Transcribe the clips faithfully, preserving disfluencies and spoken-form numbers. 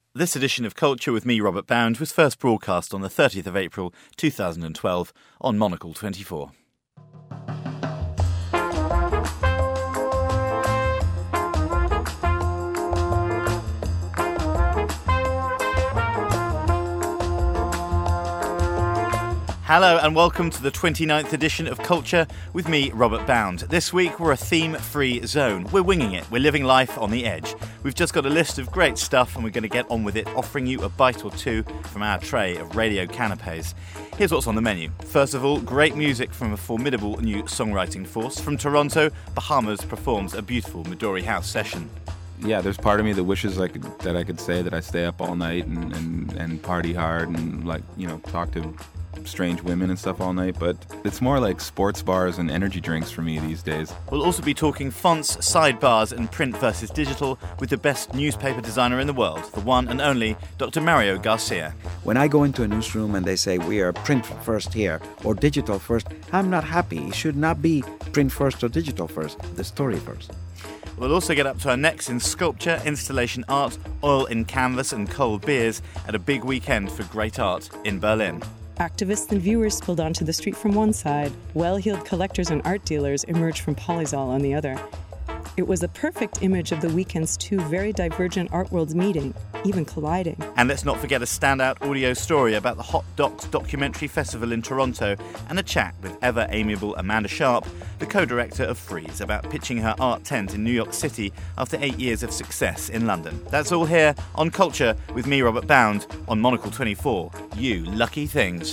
This edition of Culture with me, Robert Bound, was first broadcast on the thirtieth of April two thousand twelve on Monocle twenty-four. Hello and welcome to the twenty-ninth edition of Culture with me, Robert Bound. This week we're a theme-free zone. We're winging it. We're living life on the edge. We've just got a list of great stuff and we're going to get on with it, offering you a bite or two from our tray of radio canapes. Here's what's on the menu. First of all, great music from a formidable new songwriting force. From Toronto, Bahamas performs a beautiful Midori House session. Yeah, there's part of me that wishes I could that I could say that I stay up all night and, and, and party hard and, like, you know, talk to strange women and stuff all night, but it's more like sports bars and energy drinks for me these days. We'll also be talking fonts, sidebars and print versus digital with the best newspaper designer in the world, the one and only Doctor Mario Garcia. When I go into a newsroom and they say we are print first here or digital first, I'm not happy. It should not be print first or digital first, the story first. We'll also get up to our necks in sculpture, installation art, oil in canvas and cold beers at a big weekend for great art in Berlin. Activists and viewers spilled onto the street from one side. Well-heeled collectors and art dealers emerged from Polyzol on the other. It was a perfect image of the weekend's two very divergent art worlds meeting, even colliding. And let's not forget a standout audio story about the Hot Docs Documentary Festival in Toronto and a chat with ever-amiable Amanda Sharp, the co-director of Freeze, about pitching her art tent in New York City after eight years of success in London. That's all here on Culture with me, Robert Bound, on Monocle twenty-four. You lucky things.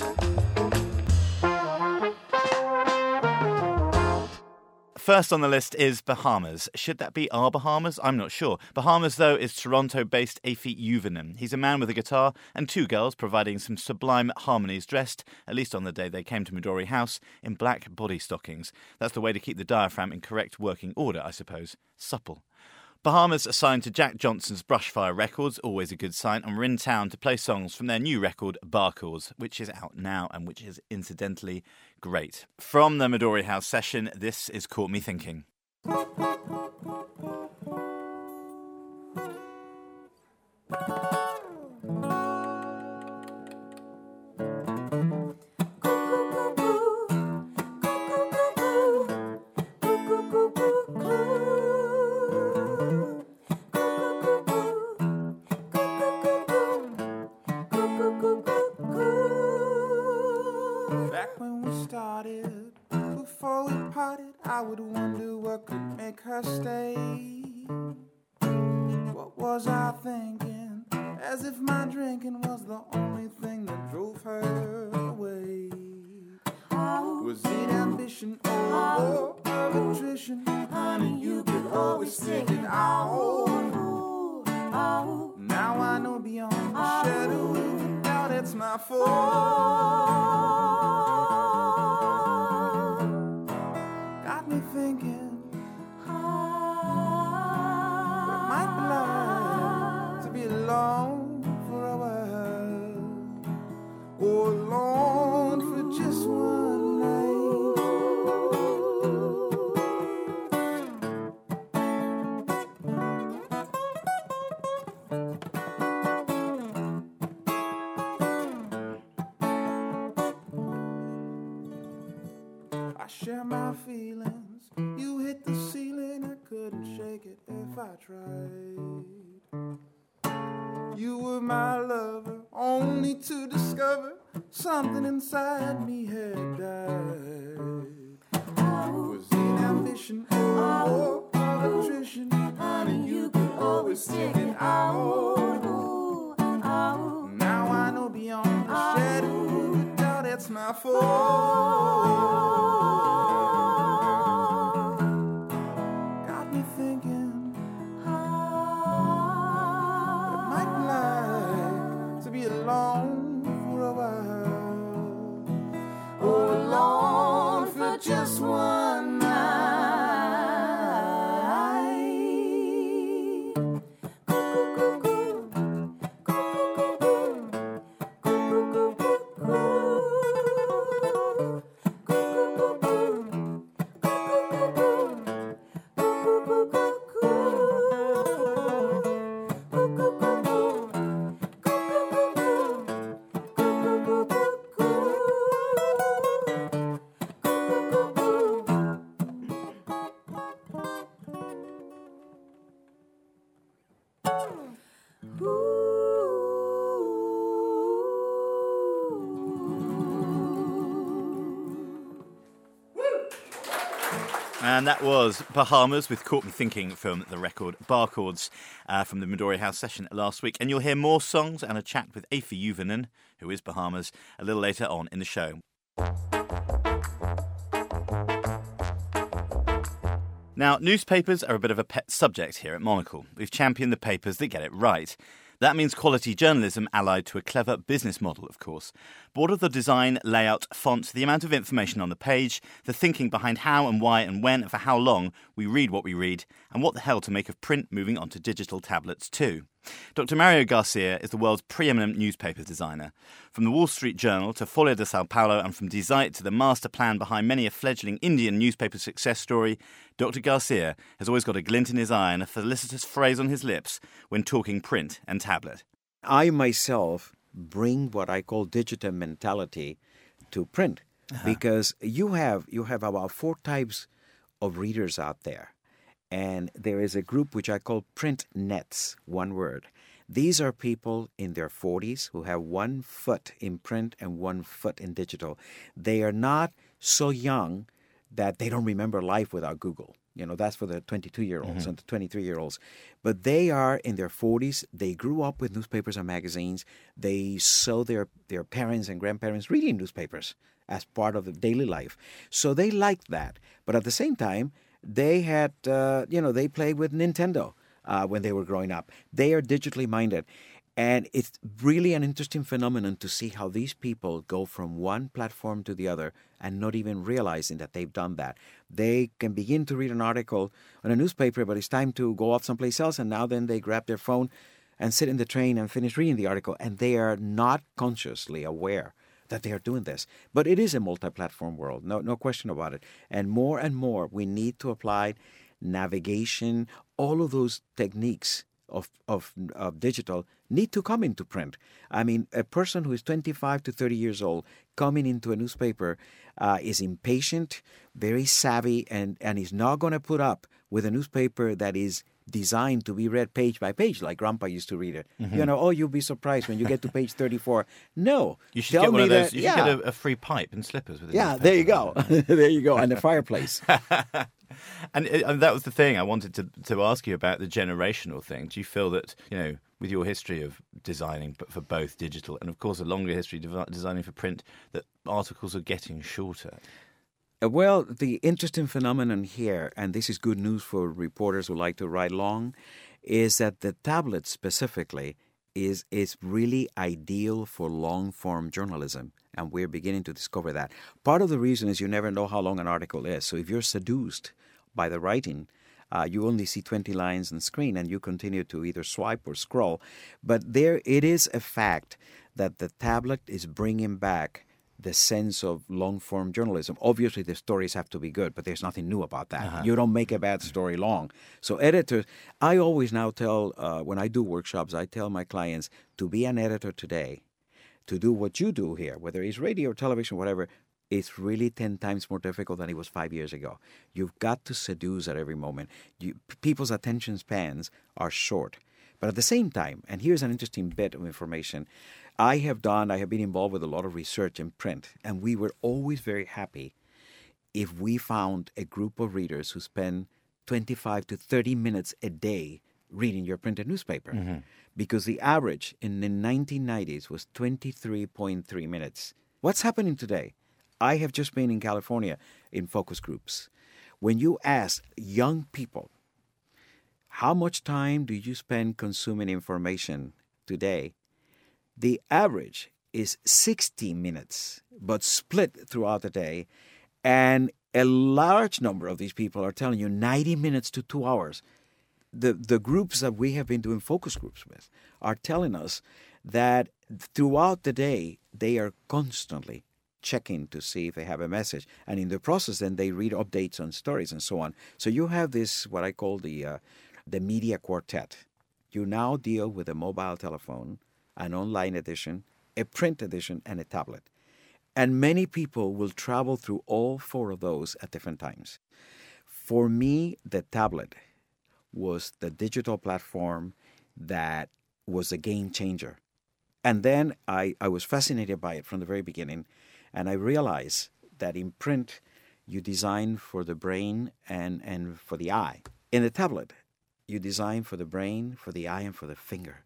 First on the list is Bahamas. Should that be our Bahamas? I'm not sure. Bahamas, though, is Toronto-based Afi Juvonen. He's a man with a guitar and two girls providing some sublime harmonies dressed, at least on the day they came to Midori House, in black body stockings. That's the way to keep the diaphragm in correct working order, I suppose. Supple. Bahamas are signed to Jack Johnson's Brushfire Records, always a good sign, and we're in town to play songs from their new record, Barcalls, which is out now and which is incidentally great. From the Midori House session, this is Caught Me Thinking. I would wonder what could make her stay. What was I thinking? As if my drinking was the only thing that drove her away. Was it ambition or attrition? Honey, you could always stick it out. Now I know beyond the shadow of a doubt it's my fault. Me thinking what it might be like to be alone for a while, or alone for just one night. I share my feelings. You hit the ceiling, I couldn't shake it if I tried. You were my lover, only to discover something inside me had died. Was it ambition or attrition? Honey, you could always stick it out. Now I know beyond the shadow of a doubt it's my fault. Thinking what it might be like to be alone for a while, or alone for just one night. And that was Bahamas with Caught Me Thinking from the record Barchords uh, from the Midori House session last week. And you'll hear more songs and a chat with Aoife Juvonen, who is Bahamas, a little later on in the show. Now, newspapers are a bit of a pet subject here at Monocle. We've championed the papers that get it right. That means quality journalism allied to a clever business model, of course. But what are the design, layout, font, the amount of information on the page, the thinking behind how and why and when and for how long we read what we read, and what the hell to make of print moving onto digital tablets too? Doctor Mario Garcia is the world's preeminent newspaper designer. From the Wall Street Journal to Folha de Sao Paulo and from Dezite to the master plan behind many a fledgling Indian newspaper success story, Doctor Garcia has always got a glint in his eye and a felicitous phrase on his lips when talking print and tablet. I myself bring what I call digital mentality to print uh-huh. because you have you have about four types of readers out there. And there is a group which I call print nets, one word. These are people in their forties who have one foot in print and one foot in digital. They are not so young that they don't remember life without Google. You know, that's for the twenty-two-year-olds mm-hmm. and the twenty-three-year-olds. But they are in their forties. They grew up with newspapers and magazines. They saw their, their parents and grandparents reading newspapers as part of the daily life. So they liked that. But at the same time, they had, uh, you know, they played with Nintendo uh, when they were growing up. They are digitally minded. And it's really an interesting phenomenon to see how these people go from one platform to the other and not even realizing that they've done that. They can begin to read an article on a newspaper, but it's time to go off someplace else. And now then they grab their phone and sit in the train and finish reading the article. And they are not consciously aware that they are doing this. But it is a multi-platform world, no no question about it. And more and more, we need to apply navigation, all of those techniques of, of, of digital need to come into print. I mean, a person who is twenty-five to thirty years old coming into a newspaper uh, is impatient, very savvy, and, and is not going to put up with a newspaper that is designed to be read page by page, like Grandpa used to read it. Mm-hmm. You know, oh, you'll be surprised when you get to page thirty-four. No. You should tell get one me of those. that, You yeah. should get a, a free pipe and slippers with it. Yeah, there you go. There you go. And a fireplace. and, and that was the thing I wanted to, to ask you about, the generational thing. Do you feel that, you know, with your history of designing but for both digital and, of course, a longer history of designing for print, that articles are getting shorter? Well, the interesting phenomenon here, and this is good news for reporters who like to write long, is that the tablet specifically is is really ideal for long-form journalism, and we're beginning to discover that. Part of the reason is you never know how long an article is, so if you're seduced by the writing, uh, you only see twenty lines on screen, and you continue to either swipe or scroll. But there, it is a fact that the tablet is bringing back the sense of long-form journalism. Obviously, the stories have to be good, but there's nothing new about that. Uh-huh. You don't make a bad story long. So editors, I always now tell, uh, when I do workshops, I tell my clients to be an editor today, to do what you do here, whether it's radio or television, whatever, it's really ten times more difficult than it was five years ago. You've got to seduce at every moment. You, people's attention spans are short. But at the same time, and here's an interesting bit of information, I have done, I have been involved with a lot of research in print, and we were always very happy if we found a group of readers who spend twenty-five to thirty minutes a day reading your printed newspaper. Mm-hmm. Because the average in the nineteen nineties was twenty-three point three minutes. What's happening today? I have just been in California in focus groups. When you ask young people, how much time do you spend consuming information today? The average is sixty minutes, but split throughout the day. And a large number of these people are telling you ninety minutes to two hours. The, the groups that we have been doing focus groups with are telling us that throughout the day, they are constantly checking to see if they have a message. And in the process, then they read updates on stories and so on. So you have this, what I call the uh, the media quartet. You now deal with a mobile telephone, an online edition, a print edition, and a tablet. And many people will travel through all four of those at different times. For me, the tablet was the digital platform that was a game changer. And then I, I was fascinated by it from the very beginning, and I realized that in print, you design for the brain and, and for the eye. In the tablet, you design for the brain, for the eye, and for the finger.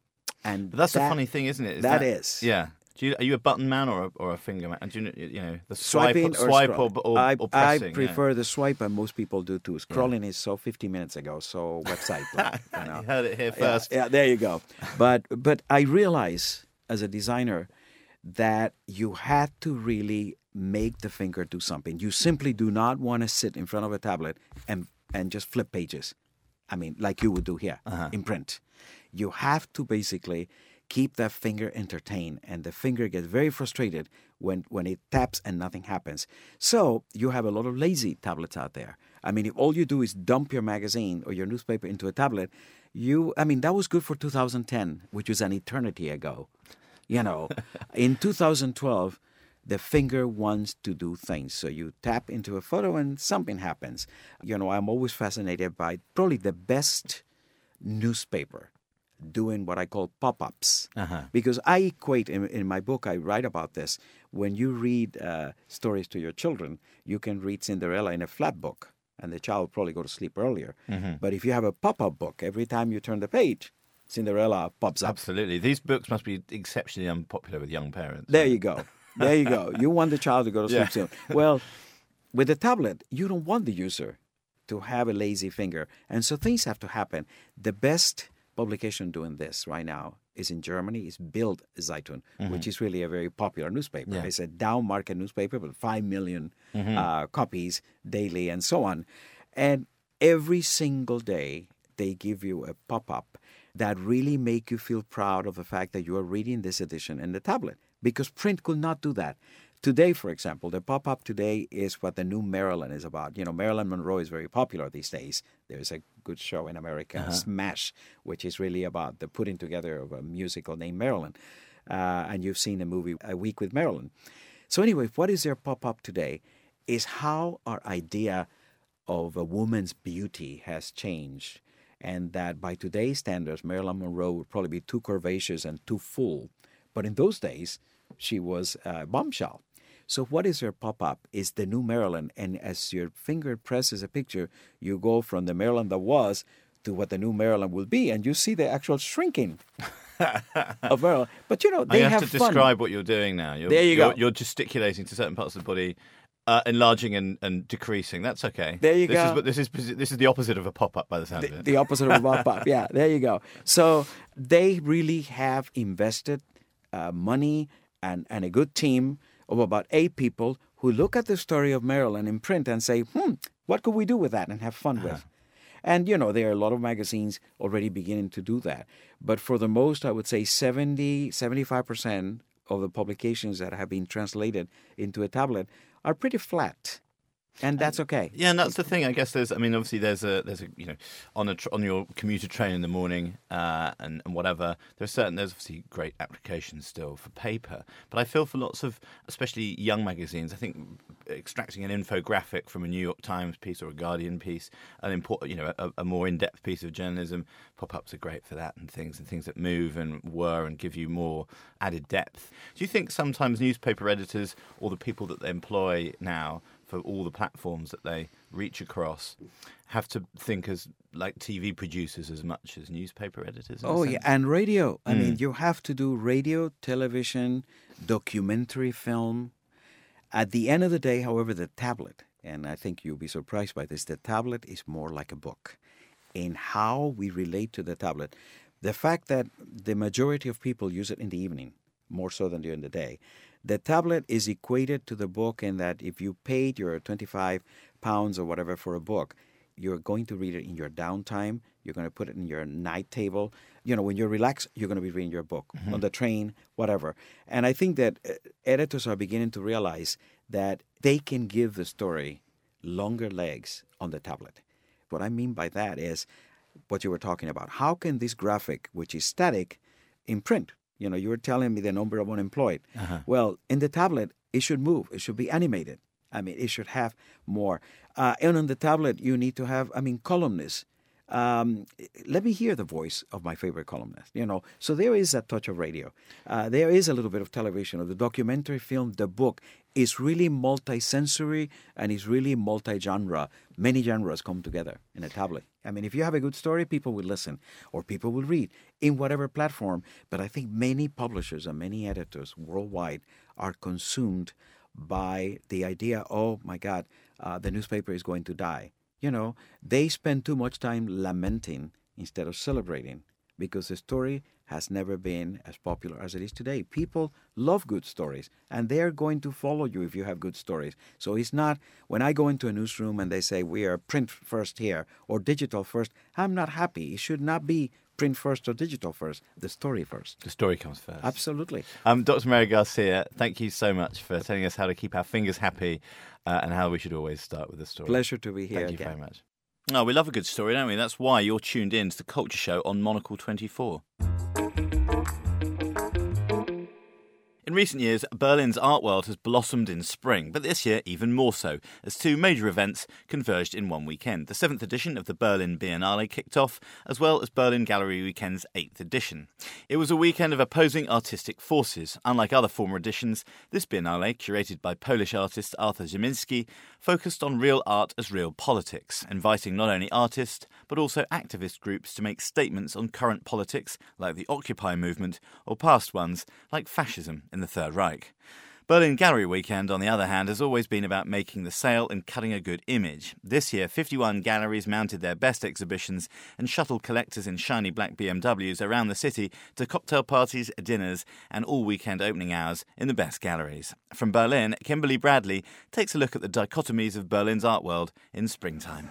And But that's that, the funny thing, isn't it? Is that that is. Yeah. Do you, are you a button man or a, or a finger man? Do you, know- you know the swipe, Swiping or swipe scroll. or, or, I, or pressing? I yeah. prefer the swipe, and most people do too. Scrolling is so fifty minutes ago, so website. Like, you know. You heard it here Yeah, first. yeah, there you go. But but I realize as a designer that you had to really make the finger do something. You simply do not want to sit in front of a tablet and and just flip pages. I mean, like you would do here Uh-huh. in print. You have to basically keep that finger entertained, and the finger gets very frustrated when, when it taps and nothing happens. So you have a lot of lazy tablets out there. I mean, if all you do is dump your magazine or your newspaper into a tablet, you, I mean, that was good for two thousand ten, which was an eternity ago. You know, in two thousand twelve, the finger wants to do things. So you tap into a photo and something happens. You know, I'm always fascinated by probably the best newspaper doing what I call pop-ups. Uh-huh. Because I equate, in, in my book, I write about this. When you read uh, stories to your children, you can read Cinderella in a flat book, and the child will probably go to sleep earlier. Mm-hmm. But if you have a pop-up book, every time you turn the page, Cinderella pops up. Absolutely. These books must be exceptionally unpopular with young parents. There you go. There you go. You want the child to go to sleep Yeah. soon. Well, with the tablet, you don't want the user to have a lazy finger. And so things have to happen. The best publication doing this right now is in Germany, is Bild Zeitung, mm-hmm. which is really a very popular newspaper. Yeah. It's a down market newspaper with five million Mm-hmm. uh, copies daily and so on. And every single day, they give you a pop-up that really make you feel proud of the fact that you are reading this edition in the tablet, because print could not do that. Today, for example, the pop-up today is what the new Marilyn is about. You know, Marilyn Monroe is very popular these days. There's a good show in America, Uh-huh. Smash, which is really about the putting together of a musical named Marilyn. Uh, and you've seen the movie A Week with Marilyn. So anyway, what is their pop-up today is how our idea of a woman's beauty has changed. And that by today's standards, Marilyn Monroe would probably be too curvaceous and too full. But in those days, she was a bombshell. So what is her pop-up is the new Marilyn. And as your finger presses a picture, you go from the Marilyn that was to what the new Marilyn will be. And you see the actual shrinking of Marilyn. But, you know, they I have, have to fun. describe what you're doing now. You're, There you you're, go. You're gesticulating to certain parts of the body, uh, enlarging and, and decreasing. That's okay. There you this go. Is, what- this is this is the opposite of a pop-up by the sound The, of it. the opposite of a pop-up. Yeah, there you go. So they really have invested uh, money and, and a good team of about eight people who look at the story of Marilyn in print and say, hmm, what could we do with that and have fun with? And, you know, there are a lot of magazines already beginning to do that. But for the most, I would say seventy, seventy-five percent of the publications that have been translated into a tablet are pretty flat. And that's okay. Yeah, and that's the thing. I guess there's. I mean, obviously, there's a there's a you know on a tr- on your commuter train in the morning uh, and and whatever. There's certain there's obviously great applications still for paper, but I feel for lots of especially young magazines. I think extracting an infographic from a New York Times piece or a Guardian piece, an important you know a, a more in-depth piece of journalism, pop-ups are great for that and things and things that move and whir and give you more added depth. Do you think sometimes newspaper editors or the people that they employ now for all the platforms that they reach across have to think as like T V producers as much as newspaper editors? in a Oh, sense? yeah, and radio. I Mm. mean, you have to do radio, television, documentary film. At the end of the day, however, the tablet, and I think you'll be surprised by this, the tablet is more like a book in how we relate to the tablet. The fact that the majority of people use it in the evening, more so than during the day. The tablet is equated to the book in that if you paid your twenty-five pounds or whatever for a book, you're going to read it in your downtime. You're going to put it in your night table. You know, when you're relaxed, you're going to be reading your book mm-hmm. on the train, whatever. And I think that uh, editors are beginning to realize that they can give the story longer legs on the tablet. What I mean by that is what you were talking about. How can this graphic, which is static, in print? You know, you were telling me the number of unemployed. Uh-huh. Well, in the tablet, it should move. It should be animated. I mean, it should have more. Uh, and on the tablet, you need to have, I mean, columnists. Um, let me hear the voice of my favorite columnist, you know. So there is a touch of radio. Uh, there is a little bit of television, of the documentary film, the book. is really multi-sensory and is really multi-genre. Many genres come together in a tablet. I mean, if you have a good story, people will listen or people will read in whatever platform. But I think many publishers and many editors worldwide are consumed by the idea, oh, my God, uh, the newspaper is going to die. You know, they spend too much time lamenting instead of celebrating because the story has never been as popular as it is today. People love good stories, and they're going to follow you if you have good stories. So it's not, when I go into a newsroom and they say we are print first here or digital first, I'm not happy. It should not be print first or digital first, the story first. The story comes first. Absolutely. Um, Doctor Mary Garcia, thank you so much for telling us how to keep our fingers happy uh, and how we should always start with the story. Pleasure to be here Thank you again. very much. Oh, we love a good story, don't we? That's why you're tuned in to the Culture Show on Monocle twenty-four. In recent years, Berlin's art world has blossomed in spring, but this year even more so, as two major events converged in one weekend. The seventh edition of the Berlin Biennale kicked off, as well as Berlin Gallery Weekend's eighth edition. It was a weekend of opposing artistic forces. Unlike other former editions, this Biennale, curated by Polish artist Arthur Ziminski, focused on real art as real politics, inviting not only artists, but also activist groups to make statements on current politics, like the Occupy movement, or past ones, like fascism in the Third Reich. Berlin Gallery Weekend, on the other hand, has always been about making the sale and cutting a good image. This year, fifty-one galleries mounted their best exhibitions and shuttled collectors in shiny black B M Ws around the city to cocktail parties, dinners, and all-weekend opening hours in the best galleries. From Berlin, Kimberly Bradley takes a look at the dichotomies of Berlin's art world in springtime.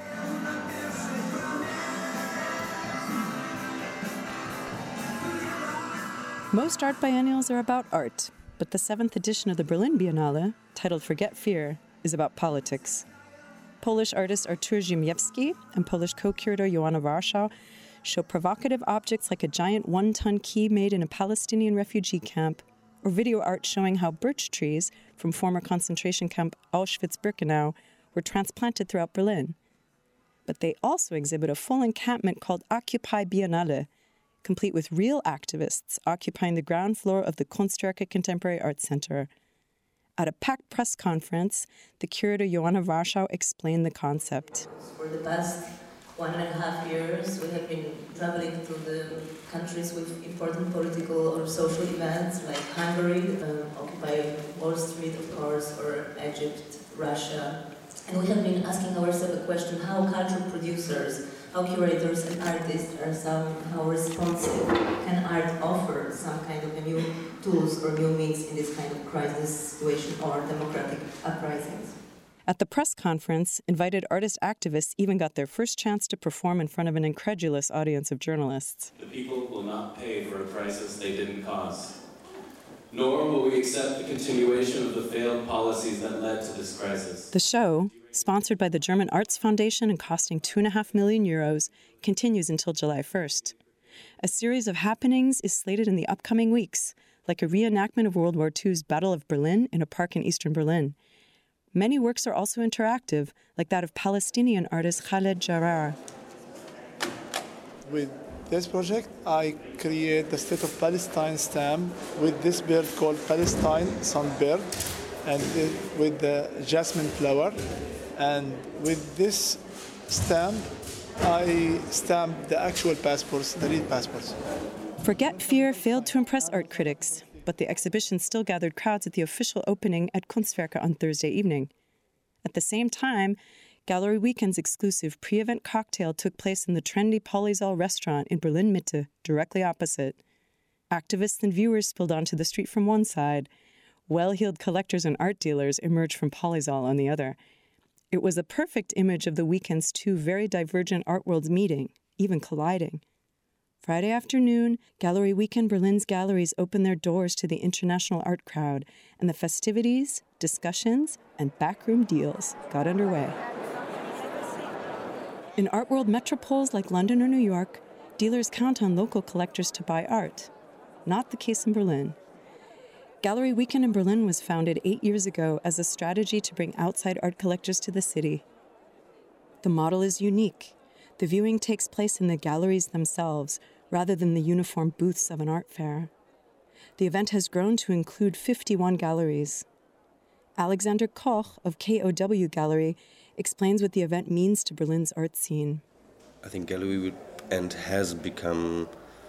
Most art biennials are about art, but the seventh edition of the Berlin Biennale, titled Forget Fear, is about politics. Polish artist Artur Ziemiewski and Polish co-curator Joanna Warschau show provocative objects like a giant one-ton key made in a Palestinian refugee camp, or video art showing how birch trees from former concentration camp Auschwitz-Birkenau were transplanted throughout Berlin. But they also exhibit a full encampment called Occupy Biennale, complete with real activists occupying the ground floor of the Kunstwerke Contemporary Art Center. At a packed press conference, the curator Joanna Warschau explained the concept. For the past one and a half years, we have been traveling through the countries with important political or social events like Hungary, uh, occupying Wall Street, of course, or Egypt, Russia. And we have been asking ourselves a question, how cultural producers, how curators and artists are somehow responsive. Can art offer some kind of a new tools or new means in this kind of crisis situation or democratic uprisings? At the press conference, invited artist activists even got their first chance to perform in front of an incredulous audience of journalists. The people will not pay for a crisis they didn't cause. Nor will we accept the continuation of the failed policies that led to this crisis. The show, sponsored by the German Arts Foundation and costing two and a half million euros, continues until July first. A series of happenings is slated in the upcoming weeks, like a reenactment of World War Two's Battle of Berlin in a park in eastern Berlin. Many works are also interactive, like that of Palestinian artist Khaled Jarrar. With this project, I create the State of Palestine stamp with this bird called Palestine sunbird, and with the jasmine flower. And with this stamp, I stamp the actual passports, the real passports. Forget Fear failed to impress art critics, but the exhibition still gathered crowds at the official opening at Kunstwerke on Thursday evening. At the same time, Gallery Weekend's exclusive pre-event cocktail took place in the trendy Polysol restaurant in Berlin Mitte, directly opposite. Activists and viewers spilled onto the street from one side. Well-heeled collectors and art dealers emerged from Polysol on the other. It was a perfect image of the weekend's two very divergent art worlds meeting, even colliding. Friday afternoon, Gallery Weekend Berlin's galleries opened their doors to the international art crowd, and the festivities, discussions, and backroom deals got underway. In art world metropoles like London or New York, dealers count on local collectors to buy art. Not the case in Berlin. Gallery Weekend in Berlin was founded eight years ago as a strategy to bring outside art collectors to the city. The model is unique. The viewing takes place in the galleries themselves, rather than the uniform booths of an art fair. The event has grown to include fifty-one galleries. Alexander Koch of K O W Gallery explains what the event means to Berlin's art scene. I think Gallery Weekend has become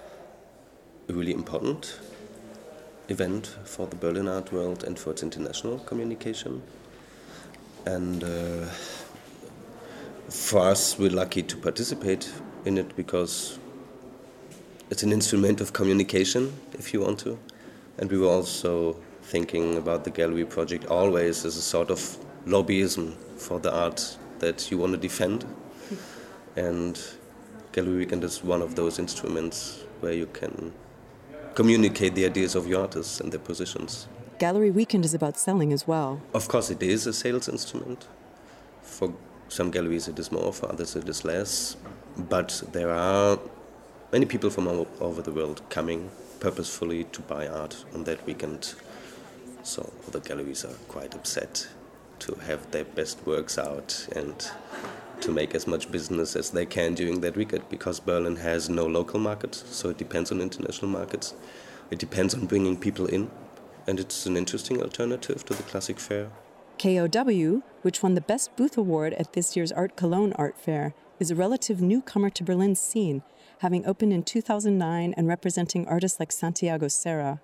a really important event for the Berlin art world and for its international communication. And uh, for us, we're lucky to participate in it because it's an instrument of communication, if you want to. And we were also thinking about the gallery project always as a sort of lobbyism for the art that you want to defend. And Gallery Weekend is one of those instruments where you can communicate the ideas of your artists and their positions. Gallery Weekend is about selling as well. Of course, it is a sales instrument. For some galleries it is more, for others it is less. But there are many people from all over the world coming purposefully to buy art on that weekend. So the galleries are quite upset to have their best works out and to make as much business as they can during that weekend, because Berlin has no local market, so it depends on international markets. It depends on bringing people in, and it's an interesting alternative to the classic fair. K O W, which won the Best Booth Award at this year's Art Cologne Art Fair, is a relative newcomer to Berlin's scene, having opened in two thousand nine and representing artists like Santiago Serra.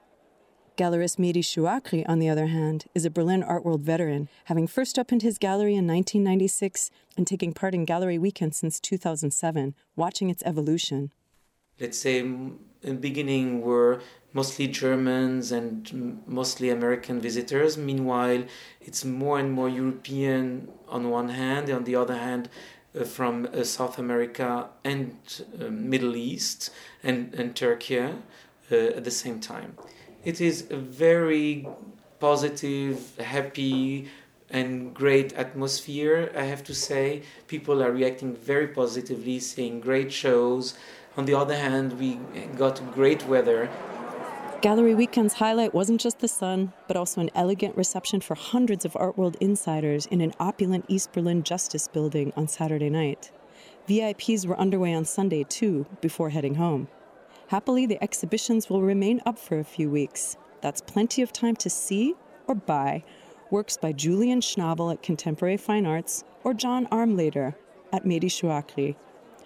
Gallerist Mehdi Chouakri, on the other hand, is a Berlin art world veteran, having first opened his gallery in nineteen ninety-six and taking part in Gallery Weekend since two thousand seven, watching its evolution. Let's say in the beginning were mostly Germans and mostly American visitors. Meanwhile, it's more and more European on one hand, and on the other hand, uh, from uh, South America and uh, Middle East and, and Turkey uh, at the same time. It is a very positive, happy, and great atmosphere, I have to say. People are reacting very positively, seeing great shows. On the other hand, we got great weather. Gallery Weekend's highlight wasn't just the sun, but also an elegant reception for hundreds of art world insiders in an opulent East Berlin Justice building on Saturday night. V I Ps were underway on Sunday, too, before heading home. Happily, the exhibitions will remain up for a few weeks. That's plenty of time to see or buy works by Julian Schnabel at Contemporary Fine Arts or John Armleder at Mehdi Chouakri.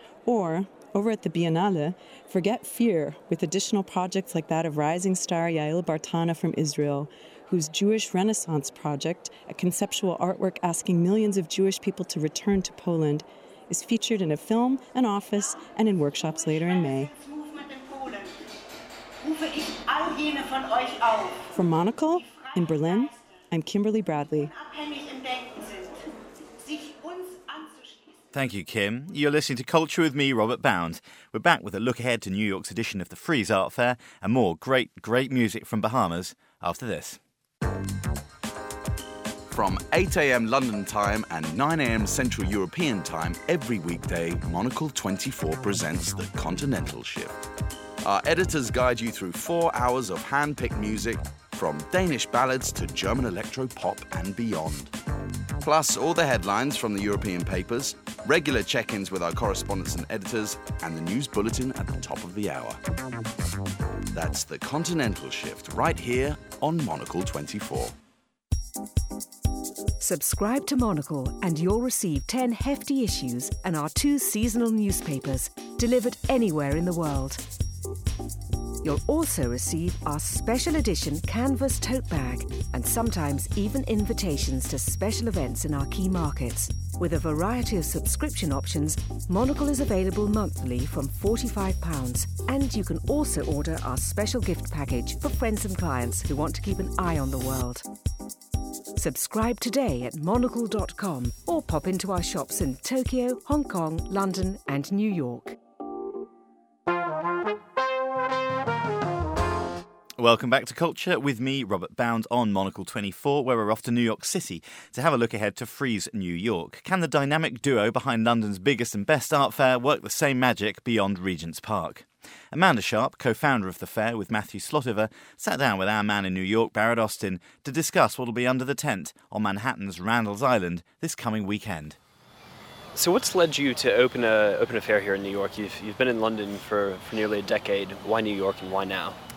Or, over at the Biennale, forget fear with additional projects like that of rising star Yael Bartana from Israel, whose Jewish Renaissance project, a conceptual artwork asking millions of Jewish people to return to Poland, is featured in a film, an office, and in workshops later in May. From Monocle, in Berlin, I'm Kimberly Bradley. Thank you, Kim. You're listening to Culture with me, Robert Bound. We're back with a look ahead to New York's edition of the Frieze Art Fair and more great, great music from Bahamas after this. From eight a.m. London time and nine a.m. Central European time every weekday, Monocle twenty-four presents The Continental Shift. Our editors guide you through four hours of hand-picked music, from Danish ballads to German electro-pop and beyond. Plus all the headlines from the European papers, regular check-ins with our correspondents and editors, and the news bulletin at the top of the hour. That's The Continental Shift, right here on Monocle twenty-four. Subscribe to Monocle and you'll receive ten hefty issues and our two seasonal newspapers delivered anywhere in the world. You'll also receive our special edition canvas tote bag and sometimes even invitations to special events in our key markets. With a variety of subscription options, Monocle is available monthly from forty-five pounds, and you can also order our special gift package for friends and clients who want to keep an eye on the world. Subscribe today at monocle dot com or pop into our shops in Tokyo, Hong Kong, London and New York. Welcome back to Culture with me, Robert Bound, on Monocle twenty-four, where we're off to New York City to have a look ahead to Frieze New York. Can the dynamic duo behind London's biggest and best art fair work the same magic beyond Regent's Park? Amanda Sharp, co-founder of the fair with Matthew Slotiver, sat down with our man in New York, Barrett Austin, to discuss what will be under the tent on Manhattan's Randall's Island this coming weekend. So what's led you to open a open a fair here in New York? You've you've been in London for, for nearly a decade. Why New York and why now?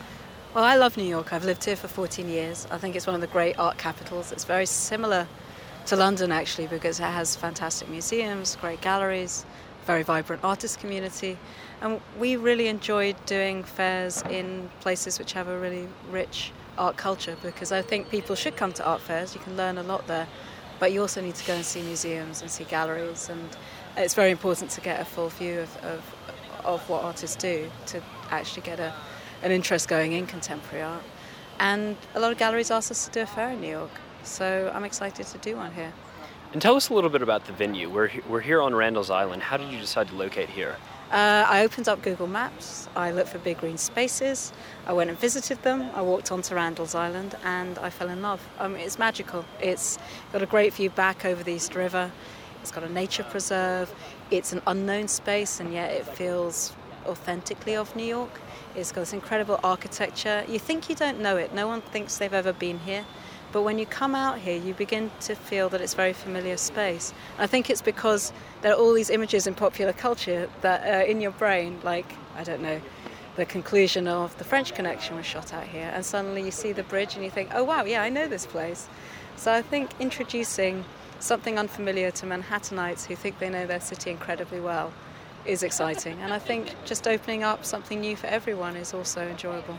Well, I love New York. I've lived here for fourteen years. I think it's one of the great art capitals. It's very similar to London, actually, because it has fantastic museums, great galleries, very vibrant artist community. And we really enjoyed doing fairs in places which have a really rich art culture, because I think people should come to art fairs. You can learn a lot there, but you also need to go and see museums and see galleries. And it's very important to get a full view of, of, of what artists do to actually get a an interest going in contemporary art. And a lot of galleries asked us to do a fair in New York, so I'm excited to do one here. And tell us a little bit about the venue. We're, he- we're here on Randall's Island. How did you decide to locate here? Uh, I opened up Google Maps, I looked for big green spaces, I went and visited them, I walked onto Randall's Island, and I fell in love. I mean, it's magical. It's got a great view back over the East River, it's got a nature preserve, it's an unknown space, and yet it feels authentically of New York. It's got this incredible architecture. You think you don't know it. No one thinks they've ever been here. But when you come out here, you begin to feel that it's very familiar space. I think it's because there are all these images in popular culture that are in your brain, like, I don't know, the conclusion of The French Connection was shot out here. And suddenly you see the bridge and you think, oh, wow, yeah, I know this place. So I think introducing something unfamiliar to Manhattanites who think they know their city incredibly well is exciting, and I think just opening up something new for everyone is also enjoyable.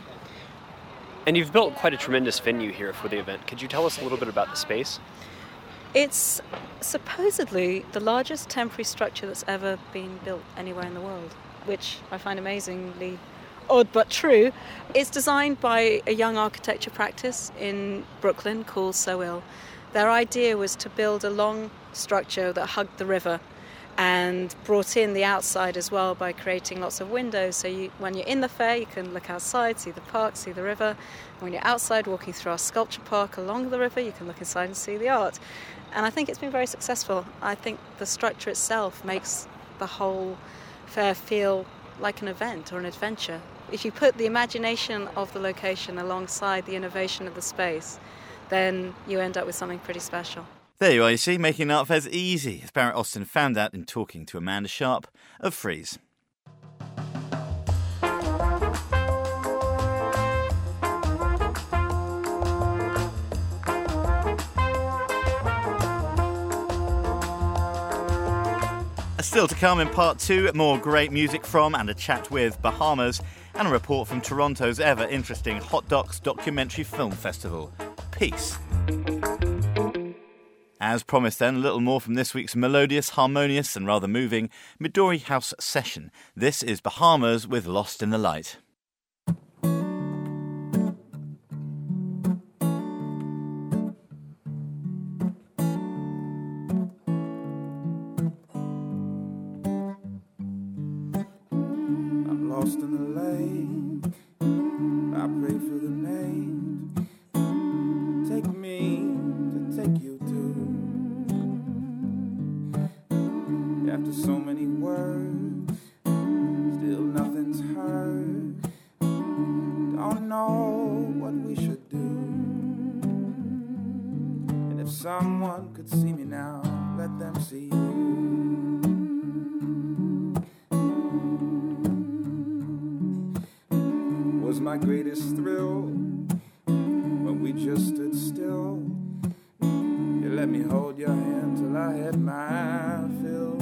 And you've built quite a tremendous venue here for the event. Could you tell us a little bit about the space? It's supposedly the largest temporary structure that's ever been built anywhere in the world, which I find amazingly odd but true. It's designed by a young architecture practice in Brooklyn called So Ill. Their idea was to build a long structure that hugged the river and brought in the outside as well by creating lots of windows. So you, when you're in the fair, you can look outside, see the park, see the river. When you're outside walking through our sculpture park along the river, you can look inside and see the art. And I think it's been very successful. I think the structure itself makes the whole fair feel like an event or an adventure. If you put the imagination of the location alongside the innovation of the space, then you end up with something pretty special. There you are, you see, making art fairs easy, as Barrett Austin found out in talking to Amanda Sharp of Frieze. Still to come in part two, more great music from and a chat with Bahamas, and a report from Toronto's ever-interesting Hot Docs Documentary Film Festival. Peace. As promised then, a little more from this week's melodious, harmonious and rather moving Midori House session. This is Bahamas with Lost in the Light. I'm lost in the lake, I pray for the name. Take me to take you to. After so many words, still nothing's heard. Don't know what we should do. And if someone could see me now, let them see you. Was my greatest thrill when we just stood still. You let me hold your hand till I had my fill.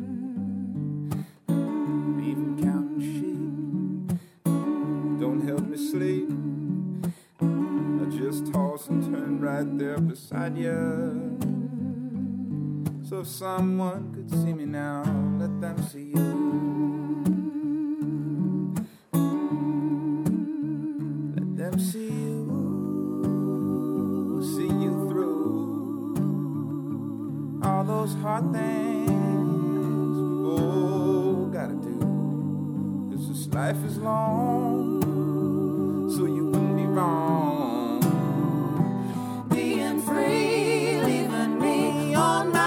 Even counting sheep don't help me sleep. I just toss and turn right there beside you. So if someone could see me now, let them see you. See you, see you through all those hard things we've all gotta do. 'Cause this life is long, so you wouldn't be wrong. Being free, leaving me on my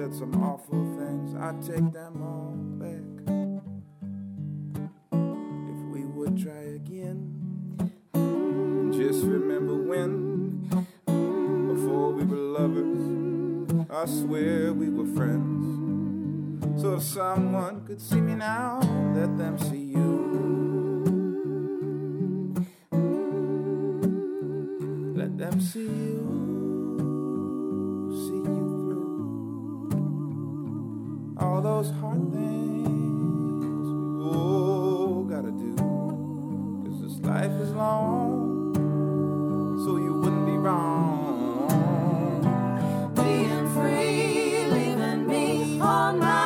said some awful things. I'd take them all back if we would try again. And just remember when, before we were lovers, I swear we were friends. So if someone could see me now, let them see you. Let them see you. See you through all those hard things we all gotta do. 'Cause this life is long, so you wouldn't be wrong. Being free, leaving me on my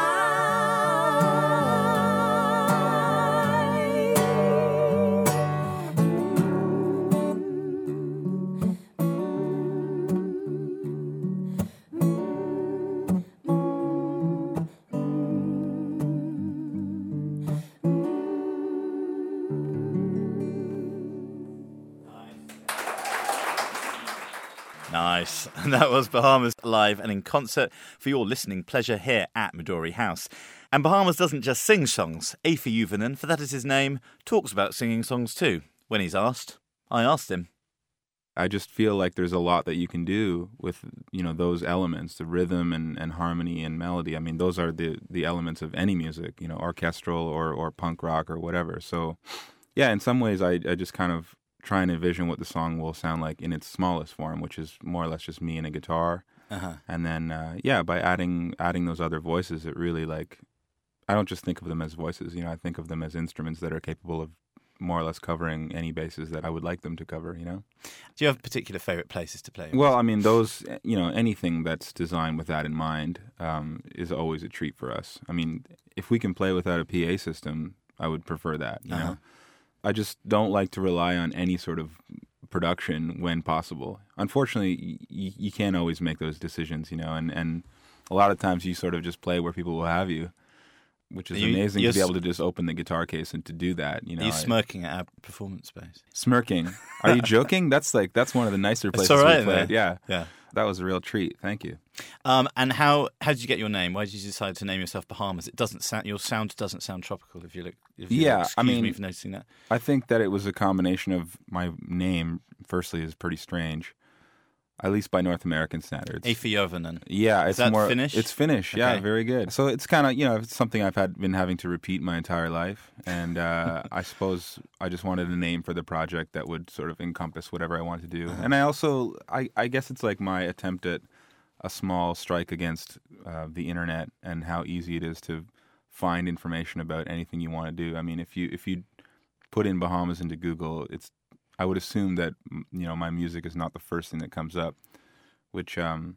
Nice. And that was Bahamas live and in concert for your listening pleasure here at Midori House. And Bahamas doesn't just sing songs. Efi Juvonen, for that is his name, talks about singing songs too. When he's asked, I asked him. I just feel like there's a lot that you can do with, you know, those elements, the rhythm and, and harmony and melody. I mean, those are the, the elements of any music, you know, orchestral or, or punk rock or whatever. So, yeah, in some ways I, I just kind of try and envision what the song will sound like in its smallest form, which is more or less just me and a guitar. Uh-huh. And then, uh, yeah, by adding adding those other voices, it really, like, I don't just think of them as voices, you know, I think of them as instruments that are capable of more or less covering any bases that I would like them to cover, you know? Do you have particular favourite places to play in? Well, I mean, those, you know, anything that's designed with that in mind um, is always a treat for us. I mean, if we can play without a P A system, I would prefer that, you Uh-huh. know? I just don't like to rely on any sort of production when possible. Unfortunately, y- you can't always make those decisions, you know, and, and a lot of times you sort of just play where people will have you, which is You- amazing you're to be s- able to just open the guitar case and to do that, you know. Are you I- smirking at our performance space? Smirking. Are you joking? That's like, that's one of the nicer It's places all right we played. there. Yeah. Yeah. That was a real treat. Thank you. Um, and how how did you get your name? Why did you decide to name yourself Bahamas? It doesn't sound your sound doesn't sound tropical. If you look, if you Yeah, excuse I mean, me for noticing that. I think that it was a combination of my name, firstly, is pretty strange, at least by North American standards. Efi Juvonen. Yeah, Is it's that more Finnish? It's Finnish. Yeah, Okay. very good. So it's kind of, you know, it's something I've had been having to repeat my entire life, and uh, I suppose I just wanted a name for the project that would sort of encompass whatever I wanted to do. Uh-huh. And I also, I, I guess it's like my attempt at a small strike against uh, the internet and how easy it is to find information about anything you want to do. I mean, if you if you put in Bahamas into Google, it's I would assume that, you know, my music is not the first thing that comes up, which um,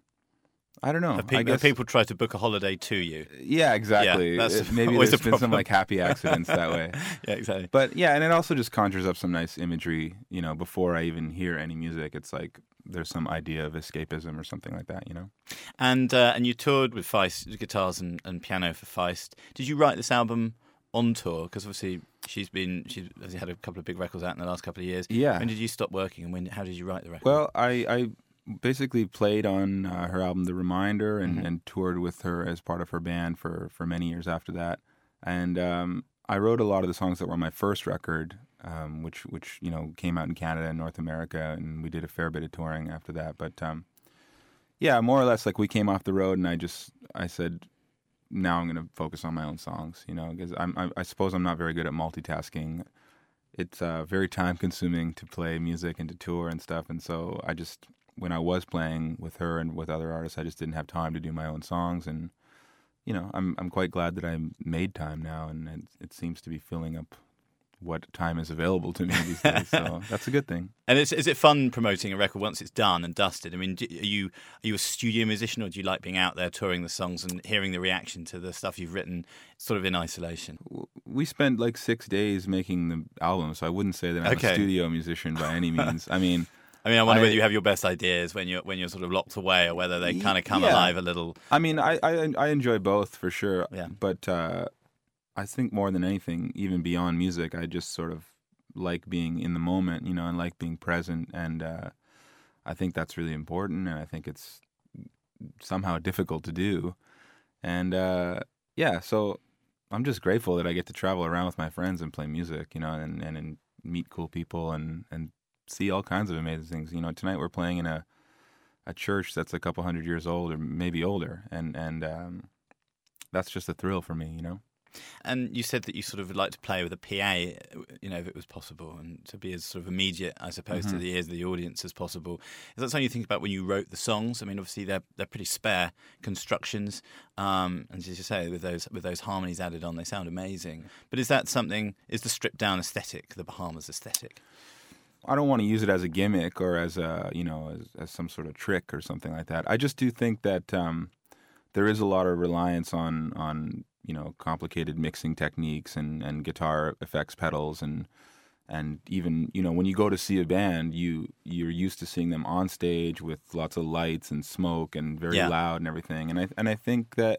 I don't know. Have people, I guess, have people try to book a holiday to you? yeah, exactly. Yeah, that's It- maybe always there's a been some problem. like happy accidents that way. Yeah, exactly. But yeah, and it also just conjures up some nice imagery. You know, before I even hear any music, it's like there's some idea of escapism or something like that. You know. And uh, and you toured with Feist, guitars and, and piano for Feist. Did you write this album on tour? Because obviously she's been she's obviously had a couple of big records out in the last couple of years. Yeah. When did you stop working, and when how did you write the record? Well, I, I basically played on uh, her album The Reminder and, Mhm. and toured with her as part of her band for, for many years after that. And um, I wrote a lot of the songs that were on my first record, um, which, which you know, came out in Canada and North America, and we did a fair bit of touring after that. But um, yeah, more or less, like we came off the road, and I just I said, now I'm going to focus on my own songs, you know, because I'm I, I suppose I'm not very good at multitasking. It's uh, very time consuming to play music and to tour and stuff, and so I just when I was playing with her and with other artists, I just didn't have time to do my own songs, and you know, I'm I'm quite glad that I made time now, and it, it seems to be filling up what time is available to me these days. So that's a good thing. And is is it fun promoting a record once it's done and dusted? I mean, do, are you are you a studio musician, or do you like being out there touring the songs and hearing the reaction to the stuff you've written, sort of in isolation? We spent like six days making the album, so I wouldn't say that I'm Okay. a studio musician by any means. I mean. I mean, I wonder I- whether you have your best ideas when you're when you're sort of locked away, or whether they kind of come Yeah. alive a little. I mean, I, I I enjoy both for sure. Yeah. But uh, I think more than anything, even beyond music, I just sort of like being in the moment, you know, and like being present. And uh, I think that's really important. And I think it's somehow difficult to do. And uh, yeah, so I'm just grateful that I get to travel around with my friends and play music, you know, and, and, and meet cool people and, and see all kinds of amazing things. You know, tonight we're playing in a a church that's a couple hundred years old or maybe older, and and um, that's just a thrill for me, you know. And you said that you sort of would like to play with a P A, you know, if it was possible, and to be as sort of immediate, I suppose, Mm-hmm. to the ears of the audience as possible. Is that something you think about when you wrote the songs? I mean, obviously they're they're pretty spare constructions, um, and as you say, with those with those harmonies added on, they sound amazing. But is that something? Is the stripped down aesthetic the Bahamas aesthetic? I don't want to use it as a gimmick or as a, you know, as, as some sort of trick or something like that. I just do think that um, there is a lot of reliance on, on you know, complicated mixing techniques and, and guitar effects pedals and and even, you know, when you go to see a band, you you're used to seeing them on stage with lots of lights and smoke and very Yeah. loud and everything. And I and I think that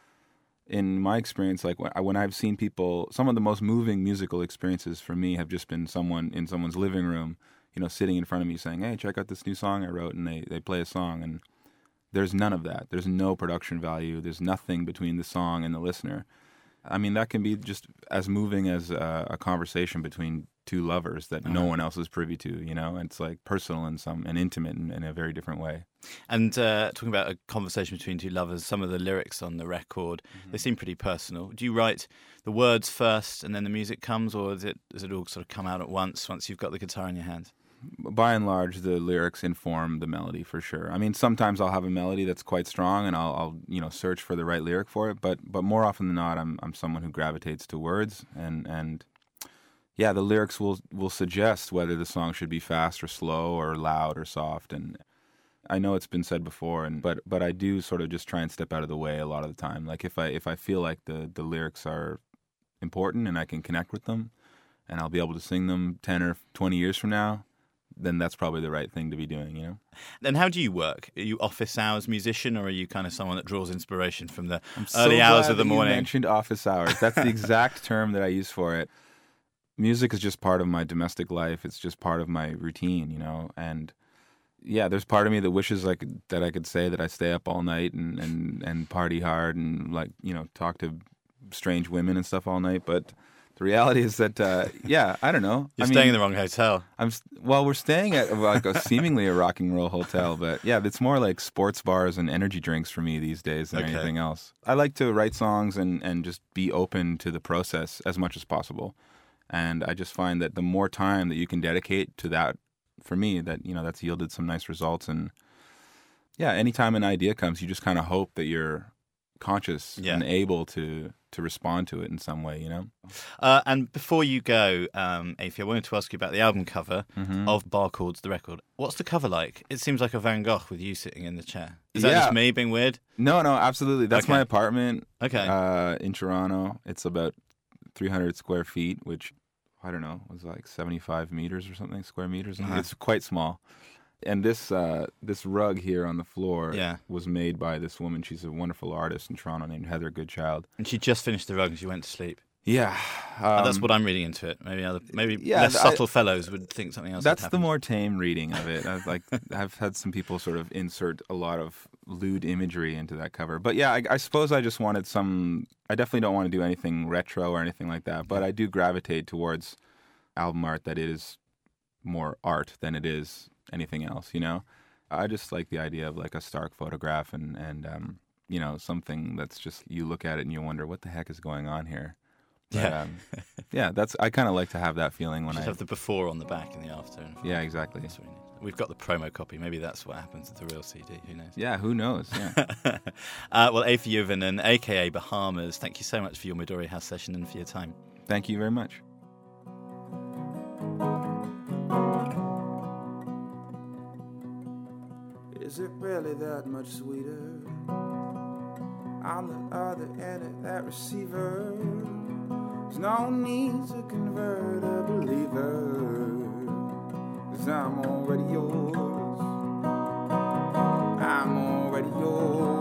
in my experience, like when, I, when I've seen people, some of the most moving musical experiences for me have just been someone in someone's living room, you know, sitting in front of me saying, "Hey, check out this new song I wrote," and they, they play a song, and there's none of that. There's no production value. There's nothing between the song and the listener. I mean, that can be just as moving as a, a conversation between two lovers that no Uh-huh. one else is privy to, you know? It's like personal and some and intimate in, in a very different way. And uh, talking about a conversation between two lovers, some of the lyrics on the record, Mm-hmm. they seem pretty personal. Do you write the words first and then the music comes, or does it, does it all sort of come out at once, once you've got the guitar in your hand? By and large, the lyrics inform the melody for sure. I mean, sometimes I'll have a melody that's quite strong, and I'll, I'll, you know, search for the right lyric for it. But, but more often than not, I'm, I'm someone who gravitates to words, and, and yeah, the lyrics will, will suggest whether the song should be fast or slow or loud or soft. And I know it's been said before, and but, but I do sort of just try and step out of the way a lot of the time. Like if I, if I feel like the, the lyrics are important and I can connect with them, and I'll be able to sing them ten or twenty years from now, then that's probably the right thing to be doing, you know? And how do you work? Are you office hours musician, or are you kind of someone that draws inspiration from the I'm early so hours glad of the that morning? You mentioned office hours. That's the exact term that I use for it. Music is just part of my domestic life. It's just part of my routine, you know? And yeah, there's part of me that wishes I could, that I could say that I stay up all night and, and, and party hard and, like, you know, talk to strange women and stuff all night, but the reality is that, uh, yeah, I don't know. You're I staying mean, in the wrong hotel. I'm well. We're staying at like a, seemingly a rock and roll hotel, but yeah, it's more like sports bars and energy drinks for me these days than Okay. anything else. I like to write songs and and just be open to the process as much as possible, and I just find that the more time that you can dedicate to that, for me, that you know that's yielded some nice results. And yeah, anytime an idea comes, you just kind of hope that you're conscious Yeah. and able to to respond to it in some way, you know. Uh, and before you go, um, Afi, I wanted to ask you about the album cover Mhm. of Bar Chords, the record. What's the cover like? It seems like a Van Gogh with you sitting in the chair. Is that Yeah. just me being weird? No, no, absolutely. That's Okay. my apartment. Okay. Uh, in Toronto, it's about three hundred square feet, which I don't know was like seventy-five meters or something, square meters. Uh-huh. It's quite small. And this uh, this rug here on the floor Yeah. was made by this woman. She's a wonderful artist in Toronto named Heather Goodchild. And she just finished the rug and she went to sleep. Yeah, Uh, that's um, what I'm reading into it. Maybe other, maybe Yeah, less I- subtle fellows would think something else. That's had the happened. more tame reading of it. I've like I've had some people sort of insert a lot of lewd imagery into that cover. But yeah, I, I suppose I just wanted some. I definitely don't want to do anything retro or anything like that. But I do gravitate towards album art that is more art than it is anything else. You know, I just like the idea of like a stark photograph and and um, you know, something that's just you look at it and you wonder what the heck is going on here. But, Yeah. um, yeah, that's I kind of like to have that feeling when Just I have the before on the back and the after. And Yeah, exactly. That's what we need. We've got the promo copy. Maybe that's what happens with the real C D. Who knows? Yeah, who knows? Yeah. uh, well, Afi Juvonen, a k a. Bahamas, thank you so much for your Midori House session and for your time. Thank you very much. Is it really that much sweeter on the other end of that receiver? There's no need to convert a believer, 'cause I'm already yours. I'm already yours.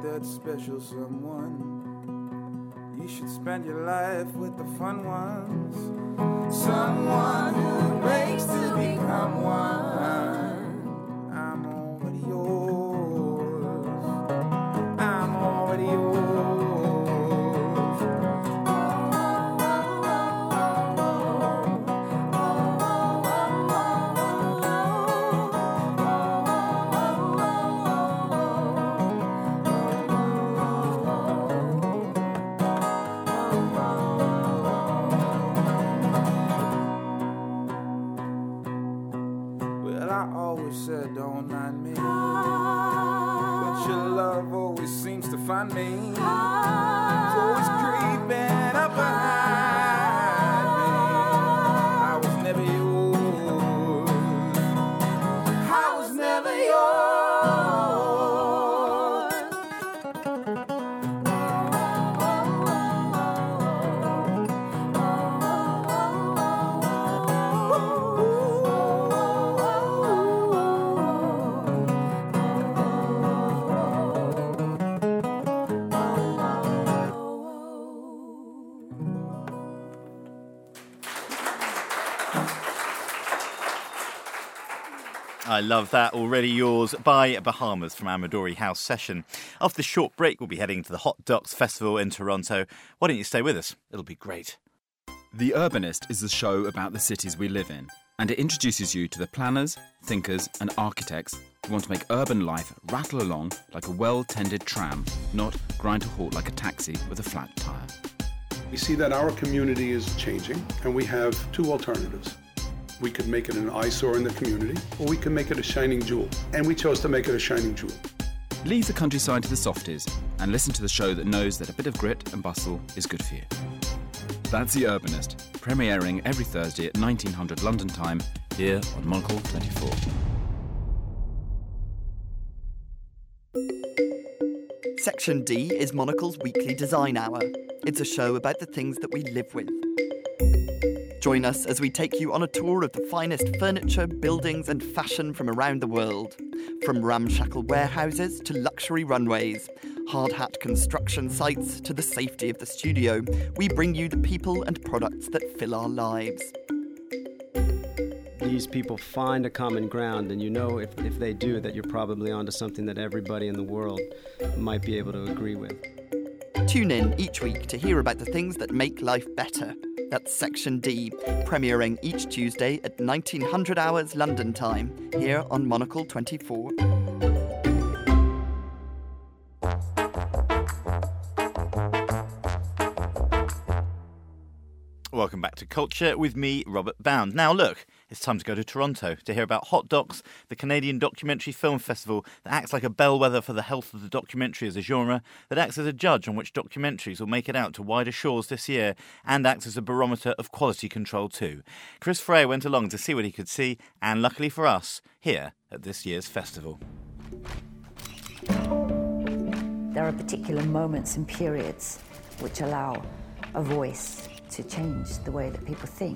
that special someone. You should spend your life with the fun ones. Someone who breaks to become one. I'm already yours. I'm already yours. Said don't mind me, but your love always seems to find me. It's always creeping up behind me. I was never yours. I was never yours. I love that. Already Yours by Bahamas from our Midori House session. After the short break, we'll be heading to the Hot Docs Festival in Toronto. Why don't you stay with us? It'll be great. The Urbanist is a show about the cities we live in, and it introduces you to the planners, thinkers and architects who want to make urban life rattle along like a well-tended tram, not grind to halt like a taxi with a flat tyre. We see that our community is changing, and we have two alternatives. We could make it an eyesore in the community, or we could make it a shining jewel. And we chose to make it a shining jewel. Leave the countryside to the softies and listen to the show that knows that a bit of grit and bustle is good for you. That's The Urbanist, premiering every Thursday at nineteen hundred London time, here on Monocle twenty-four. Section D is Monocle's weekly design hour. It's a show about the things that we live with. Join us as we take you on a tour of the finest furniture, buildings and fashion from around the world. From ramshackle warehouses to luxury runways, hard-hat construction sites to the safety of the studio, we bring you the people and products that fill our lives. These people find a common ground, and you know if, if they do that you're probably onto something that everybody in the world might be able to agree with. Tune in each week to hear about the things that make life better. That's Section D, premiering each Tuesday at nineteen hundred hours London time, here on Monocle twenty-four. Welcome back to Culture with me, Robert Bound. Now look, it's time to go to Toronto to hear about Hot Docs, the Canadian Documentary Film Festival that acts like a bellwether for the health of the documentary as a genre, that acts as a judge on which documentaries will make it out to wider shores this year, and acts as a barometer of quality control too. Chris Frey went along to see what he could see, and luckily for us, here at this year's festival. There are particular moments and periods which allow a voice to change the way that people think.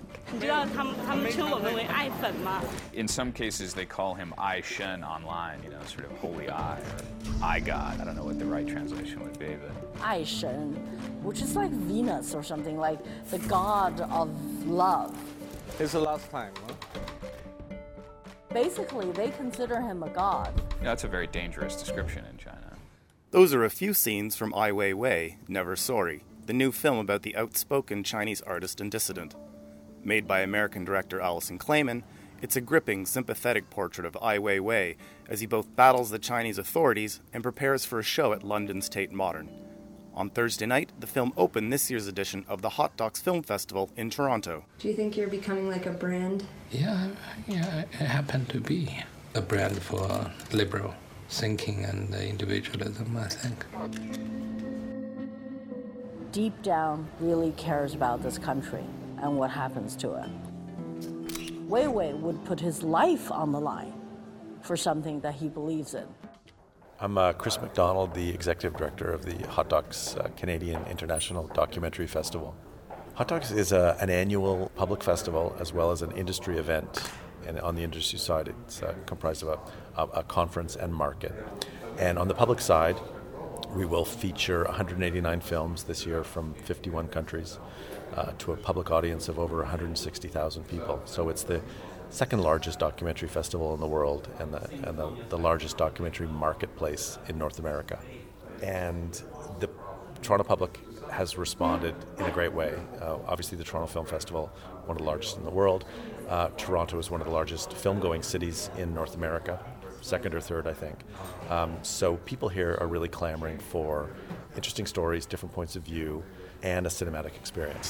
In some cases, they call him I Shen online, you know, sort of holy eye or I God. I don't know what the right translation would be, but I Shen, which is like Venus or something, like the god of love. It's the last time, huh? Basically, they consider him a god. Yeah, that's a very dangerous description in China. Those are a few scenes from Ai Weiwei, Never Sorry, the new film about the outspoken Chinese artist and dissident. Made by American director Alison Clayman, it's a gripping, sympathetic portrait of Ai Weiwei as he both battles the Chinese authorities and prepares for a show at London's Tate Modern. On Thursday night, the film opened this year's edition of the Hot Docs Film Festival in Toronto. Do you think you're becoming like a brand? Yeah, yeah, I happen to be a brand for liberal thinking and individualism, I think. Deep down, really cares about this country and what happens to it. Weiwei would put his life on the line for something that he believes in. I'm uh, Chris MacDonald, the Executive Director of the Hot Docs uh, Canadian International Documentary Festival. Hot Docs is a, an annual public festival as well as an industry event. And on the industry side, it's uh, comprised of a, a, a conference and market. And on the public side, We will feature one hundred eighty-nine films this year from fifty-one countries uh, to a public audience of over one hundred sixty thousand people. So it's the second largest documentary festival in the world and the, and the, the largest documentary marketplace in North America. And the Toronto public has responded in a great way. Uh, obviously, the Toronto Film Festival, one of the largest in the world. Uh, Toronto is one of the largest film-going cities in North America, second or third, I think. Um, so people here are really clamoring for interesting stories, different points of view, and a cinematic experience.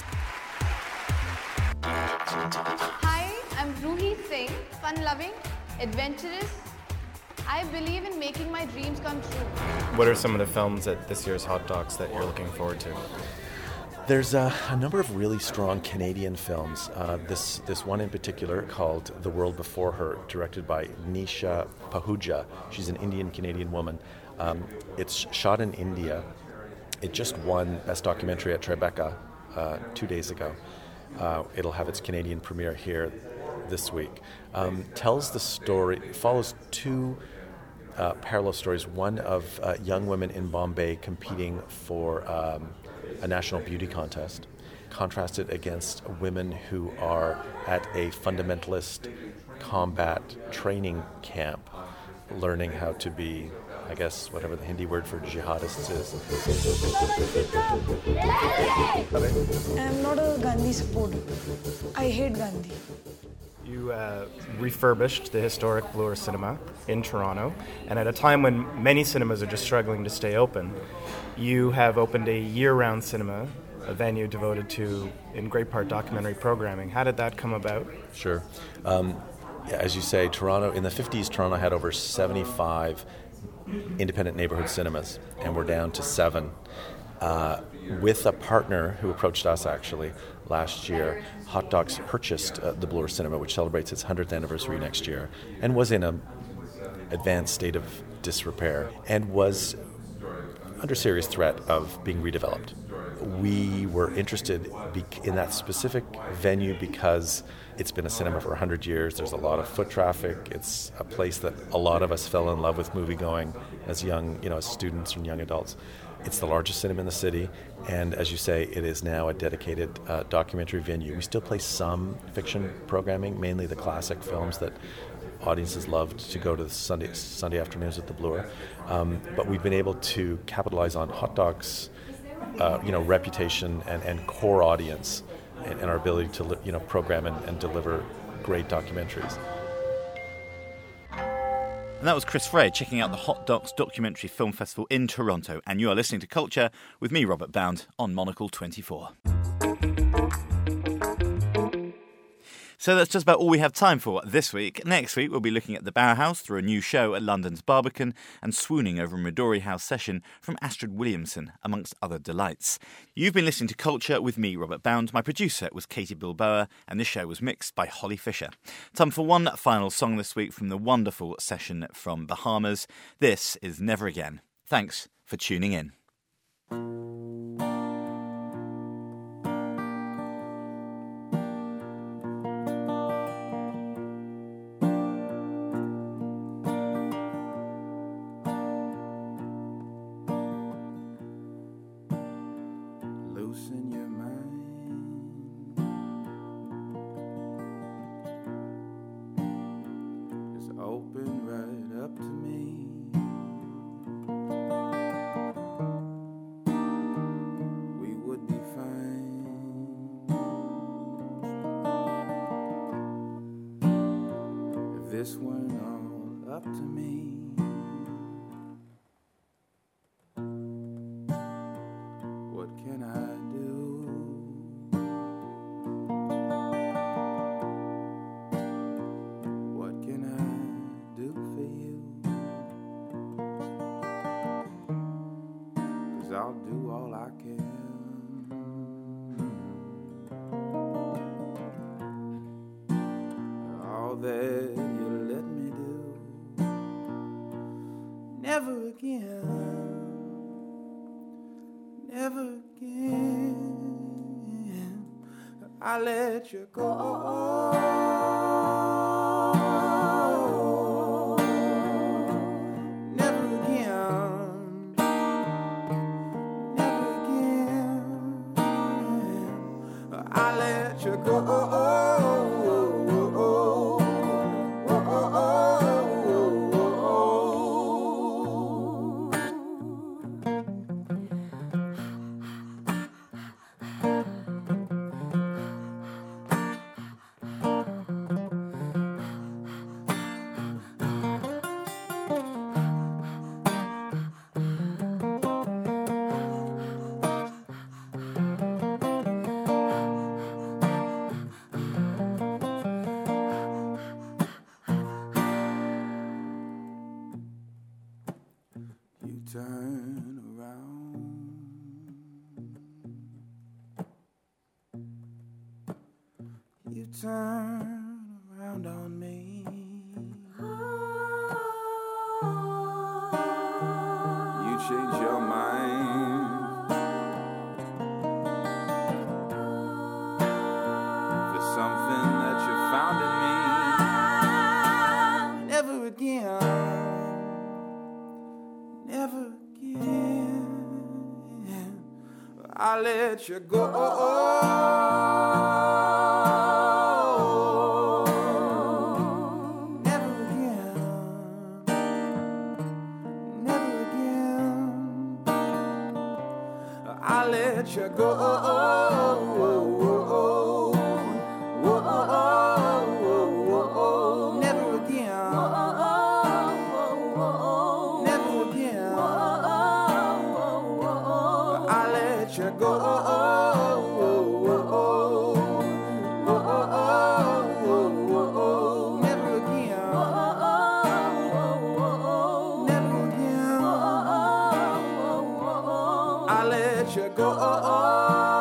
Hi, I'm Ruhi Singh, fun-loving, adventurous. I believe in making my dreams come true. What are some of the films at this year's Hot Docs that you're looking forward to? There's a, a number of really strong Canadian films. Uh, this this one in particular called The World Before Her, directed by Nisha Pahuja. She's an Indian-Canadian woman. Um, it's shot in India. It just won Best Documentary at Tribeca uh, two days ago. Uh, it'll have its Canadian premiere here this week. Um, tells the story, follows two uh, parallel stories. One of uh, young women in Bombay competing for um, a national beauty contest, contrasted against women who are at a fundamentalist combat training camp, learning how to be, I guess, whatever the Hindi word for jihadists is. I'm not a Gandhi supporter. I hate Gandhi. You uh, refurbished the historic Bloor Cinema in Toronto, and at a time when many cinemas are just struggling to stay open, you have opened a year-round cinema, a venue devoted to, in great part, documentary programming. How did that come about? Sure. Um, as you say, Toronto, in the fifties, Toronto had over seventy-five independent neighborhood cinemas, and we're down to seven. Uh, with a partner who approached us actually last year, Hot Docs purchased uh, the Bloor Cinema, which celebrates its one hundredth anniversary next year, and was in an advanced state of disrepair, and was under serious threat of being redeveloped. We were interested be- in that specific venue because it's been a cinema for one hundred years. There's a lot of foot traffic. It's a place that a lot of us fell in love with movie-going as young, you know, as students and young adults. It's the largest cinema in the city, and as you say, it is now a dedicated uh, documentary venue. We still play some fiction programming, mainly the classic films that audiences loved to go to the Sunday Sunday afternoons at the Bloor. Um, but we've been able to capitalize on Hot Docs' uh, you know, reputation and, and core audience, and, and our ability to you know program and, and deliver great documentaries. And that was Chris Frey checking out the Hot Docs Documentary Film Festival in Toronto. And you are listening to Culture with me, Robert Bound, on Monocle twenty-four. So that's just about all we have time for this week. Next week, we'll be looking at the Bauhaus through a new show at London's Barbican and swooning over a Midori House session from Astrid Williamson, amongst other delights. You've been listening to Culture with me, Robert Bound. My producer was Katie Bilboa, and this show was mixed by Holly Fisher. Time for one final song this week from the wonderful session from Bahamas. This is Never Again. Thanks for tuning in. Loosen your mind. Just open right up to me. We would be fine if this weren't all up to me. What can I do? What can I do for you? 'Cause I'll do all I can. All that you let me do. Never again. Never again I let you go. Never again let you go. Turn around. You turn around on me. You change your mind for something that you found in me. Never again. Never again I'll let you go. Never again, never again I'll let you go. Never again. You go, never again, never again. I let you go.